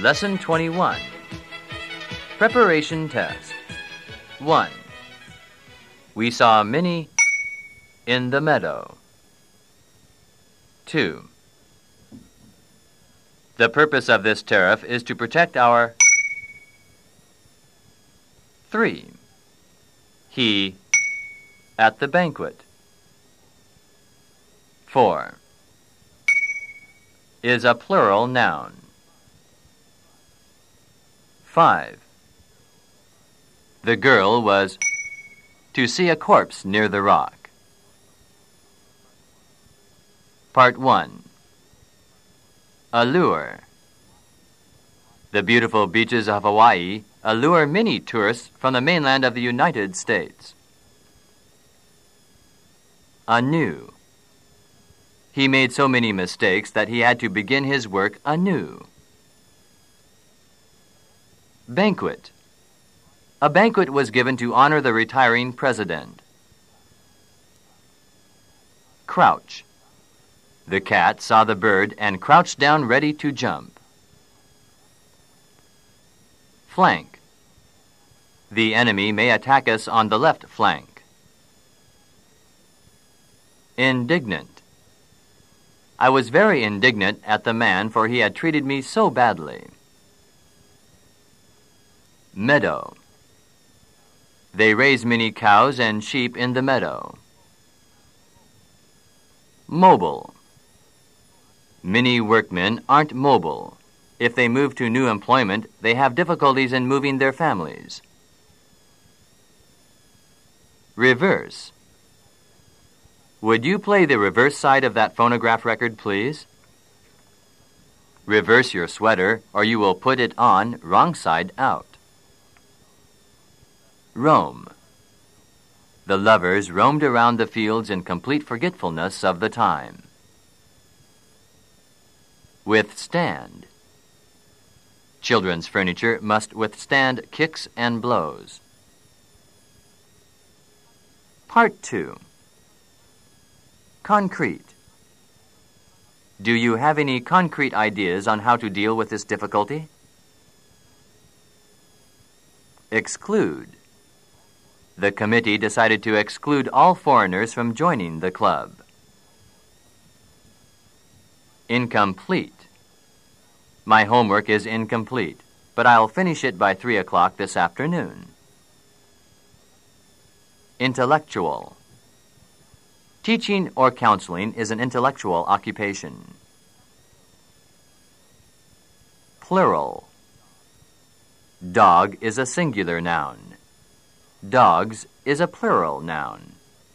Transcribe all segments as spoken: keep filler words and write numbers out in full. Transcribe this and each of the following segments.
Lesson twenty-one. Preparation Test. one. We saw Minnie in the meadow. two. The purpose of this tariff is to protect our... three. He at the banquet. four. Is a plural noun. five. The girl was to see a corpse near the rock. Part one. Allure. The beautiful beaches of Hawaii allure many tourists from the mainland of the United States. Anew. He made so many mistakes that he had to begin his work anew. Banquet. A banquet was given to honor the retiring president. Crouch. The cat saw the bird and crouched down ready to jump. Flank. The enemy may attack us on the left flank. Indignant. I was very indignant at the man, for he had treated me so badly. Meadow. They raise many cows and sheep in the meadow. Mobile. Many workmen aren't mobile. If they move to new employment, they have difficulties in moving their families. Reverse. Would you play the reverse side of that phonograph record, please? Reverse your sweater, or you will put it on wrong side out. Roam. The lovers roamed around the fields in complete forgetfulness of the time. Withstand. Children's furniture must withstand kicks and blows. Part two. Concrete. Do you have any concrete ideas on how to deal with this difficulty? Exclude. The committee decided to exclude all foreigners from joining the club. Incomplete. My homework is incomplete, but I'll finish it by three o'clock this afternoon. Intellectual. Teaching or counseling is an intellectual occupation. Plural. Dog is a singular noun. Dogs is a plural noun.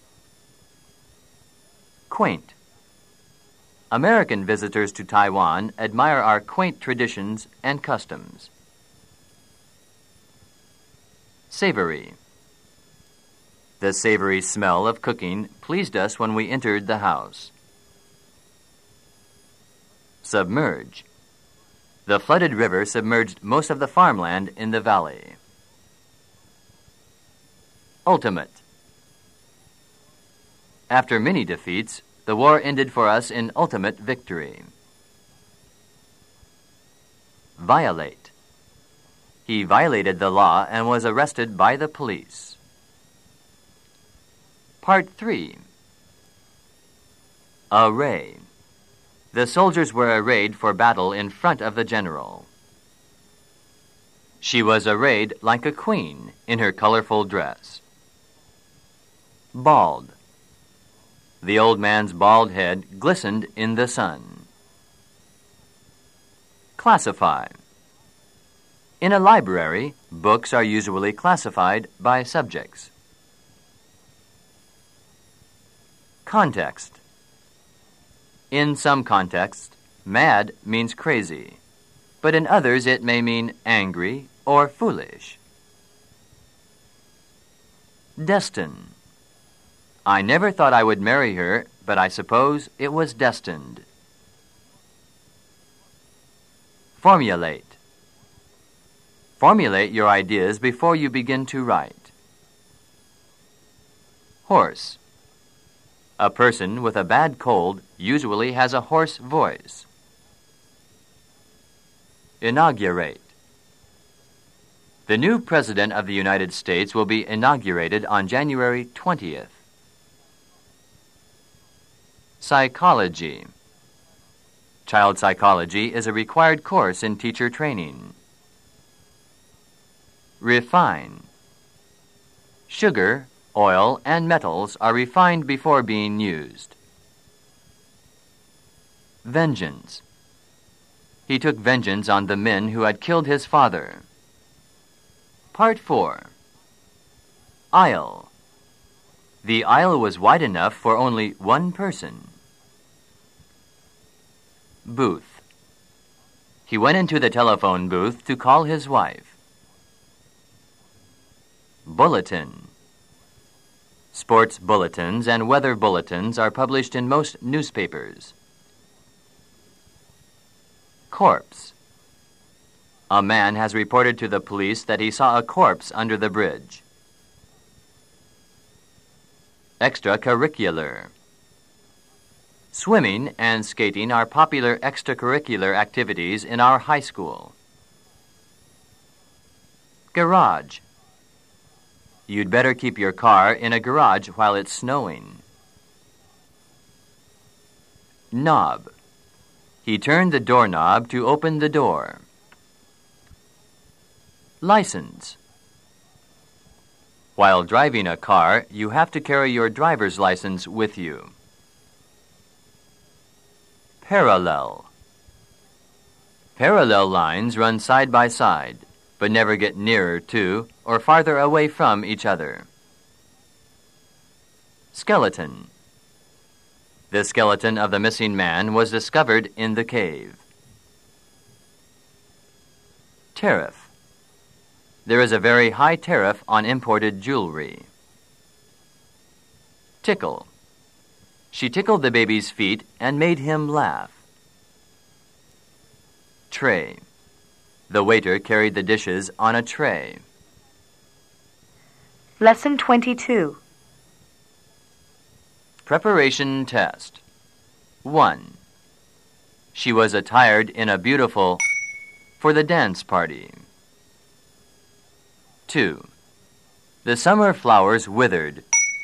Quaint. American visitors to Taiwan admire our quaint traditions and customs. Savory. The savory smell of cooking pleased us when we entered the house. Submerge. The flooded river submerged most of the farmland in the valley. Ultimate. After many defeats, the war ended for us in ultimate victory. Violate. He violated the law and was arrested by the police. Part three. Array. The soldiers were arrayed for battle in front of the general. She was arrayed like a queen in her colorful dress. Bald. The old man's bald head glistened in the sun. Classify. In a library, books are usually classified by subjects. Context. In some contexts, mad means crazy, but in others it may mean angry or foolish. Destine. I never thought I would marry her, but I suppose it was destined. Formulate. Formulate your ideas before you begin to write. Horse. A person with a bad cold usually has a hoarse voice. Inaugurate. The new President of the United States will be inaugurated on January twentieth. Psychology. Child psychology is a required course in teacher training. Refine. Sugar, oil, and metals are refined before being used. Vengeance. He took vengeance on the men who had killed his father. Part four. Aisle. The aisle was wide enough for only one person. Booth. He went into the telephone booth to call his wife. Bulletin. Sports bulletins and weather bulletins are published in most newspapers. Corpse. A man has reported to the police that he saw a corpse under the bridge. Extracurricular. Swimming and skating are popular extracurricular activities in our high school. Garage. You'd better keep your car in a garage while it's snowing. Knob. He turned the doorknob to open the door. License. While driving a car, you have to carry your driver's license with you. Parallel. Parallel lines run side by side, but never get nearer to or farther away from each other. Skeleton. The skeleton of the missing man was discovered in the cave. Tariff. There is a very high tariff on imported jewelry. Tickle. She tickled the baby's feet and made him laugh. Tray. The waiter carried the dishes on a tray. Lesson twenty-two. Preparation test. one. She was attired in a beautiful for the dance party. two. The summer flowers withered.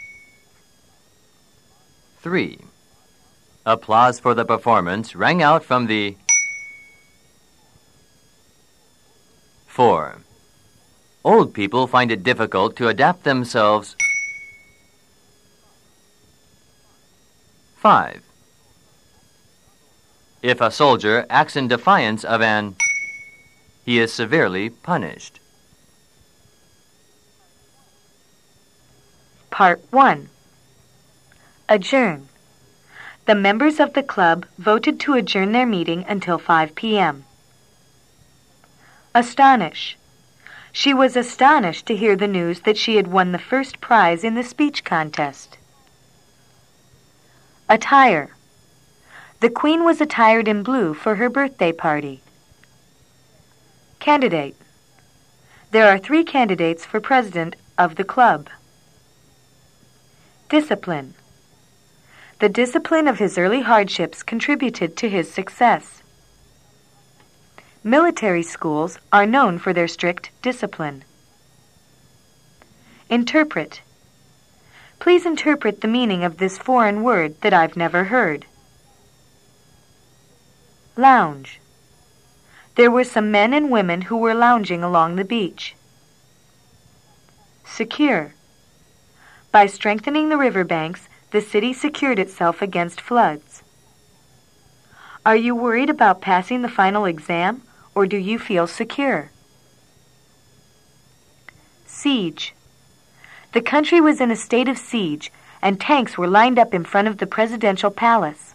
three. Applause for the performance rang out from the four. Old people find it difficult to adapt themselves. five. If a soldier acts in defiance of an, he is severely punished. Part one. Adjourn. The members of the club voted to adjourn their meeting until five p.m. Astonish. She was astonished to hear the news that she had won the first prize in the speech contest. Attire. The Queen was attired in blue for her birthday party. Candidate. There are three candidates for president of the club. Discipline. The discipline of his early hardships contributed to his success. Military schools are known for their strict discipline. Interpret. Please interpret the meaning of this foreign word that I've never heard. Lounge. There were some men and women who were lounging along the beach. Secure. By strengthening the riverbanks, the city secured itself against floods. Are you worried about passing the final exam, or do you feel secure? Siege. The country was in a state of siege, and tanks were lined up in front of the presidential palace.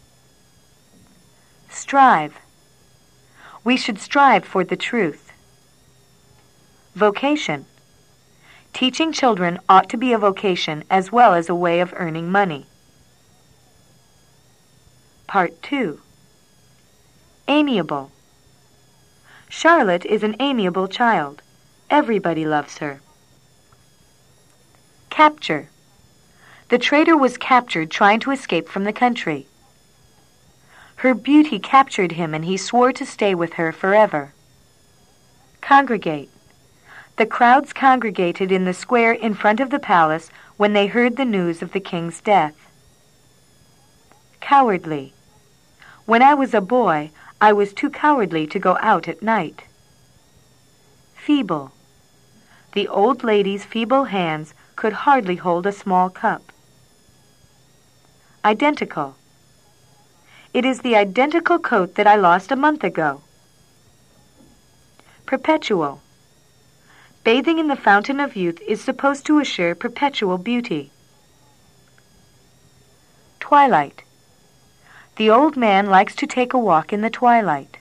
Strive. We should strive for the truth. Vocation. Teaching children ought to be a vocation as well as a way of earning money. Part two. Amiable. Charlotte is an amiable child. Everybody loves her. Capture. The traitor was captured trying to escape from the country. Her beauty captured him, and he swore to stay with her forever. Congregate. The crowds congregated in the square in front of the palace when they heard the news of the king's death. Cowardly. When I was a boy, I was too cowardly to go out at night. Feeble. The old lady's feeble hands could hardly hold a small cup. Identical. It is the identical coat that I lost a month ago. Perpetual. Bathing in the fountain of youth is supposed to assure perpetual beauty. Twilight. The old man likes to take a walk in the twilight.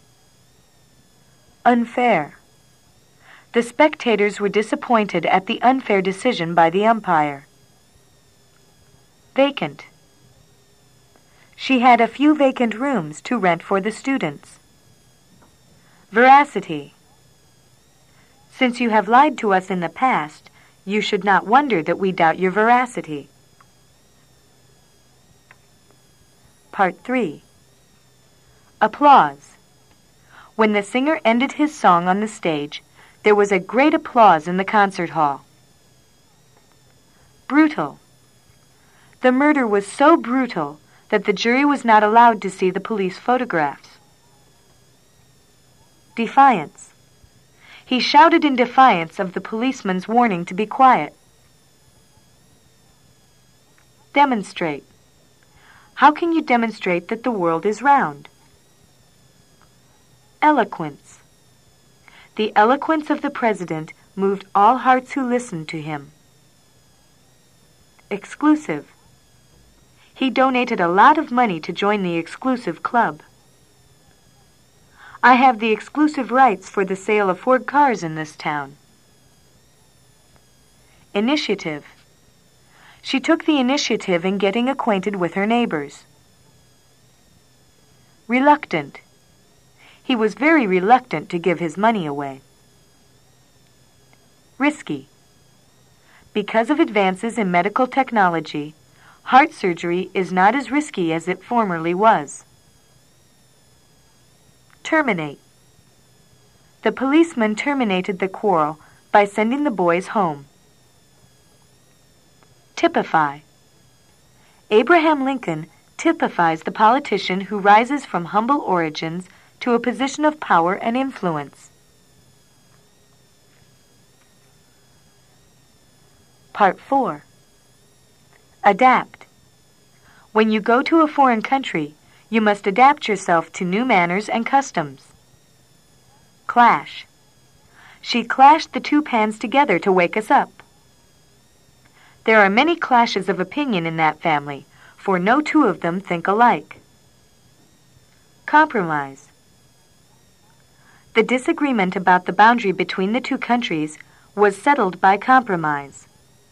Unfair. The spectators were disappointed at the unfair decision by the umpire. Vacant. She had a few vacant rooms to rent for the students. Veracity. Since you have lied to us in the past, you should not wonder that we doubt your veracity. Part three. Applause. When the singer ended his song on the stage, there was a great applause in the concert hall. Brutal. The murder was so brutal that the jury was not allowed to see the police photographs. Defiance. He shouted in defiance of the policeman's warning to be quiet. Demonstrate. How can you demonstrate that the world is round? Eloquence. The eloquence of the president moved all hearts who listened to him. Exclusive. He donated a lot of money to join the exclusive club. I have the exclusive rights for the sale of Ford cars in this town. Initiative. She took the initiative in getting acquainted with her neighbors. Reluctant. He was very reluctant to give his money away. Risky. Because of advances in medical technology, heart surgery is not as risky as it formerly was. Terminate. The policeman terminated the quarrel by sending the boys home. Typify. Abraham Lincoln typifies the politician who rises from humble origins to a position of power and influence. Part four. Adapt. When you go to a foreign country, you must adapt yourself to new manners and customs. Clash. She clashed the two pans together to wake us up. There are many clashes of opinion in that family, for no two of them think alike. Compromise. The disagreement about the boundary between the two countries was settled by compromise.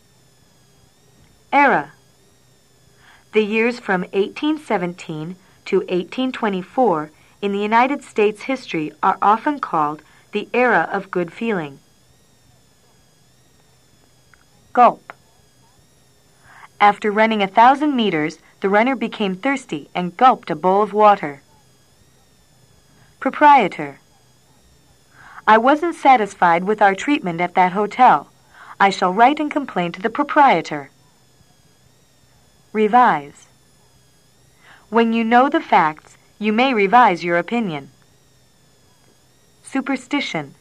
Era. The years from eighteen seventeen to eighteen twenty-four in the United States history are often called the era of good feeling. Gulp. After running a thousand meters, the runner became thirsty and gulped a bowl of water. Proprietor. I wasn't satisfied with our treatment at that hotel. I shall write and complain to the proprietor. Revise. When you know the facts, you may revise your opinion. Superstition.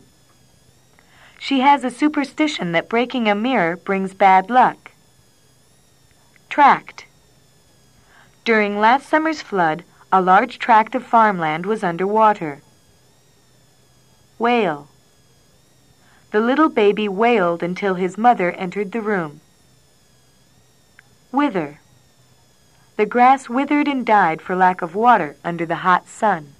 She has a superstition that breaking a mirror brings bad luck. Tract. During last summer's flood, a large tract of farmland was under water. Wail. The little baby wailed until his mother entered the room. Wither. The grass withered and died for lack of water under the hot sun.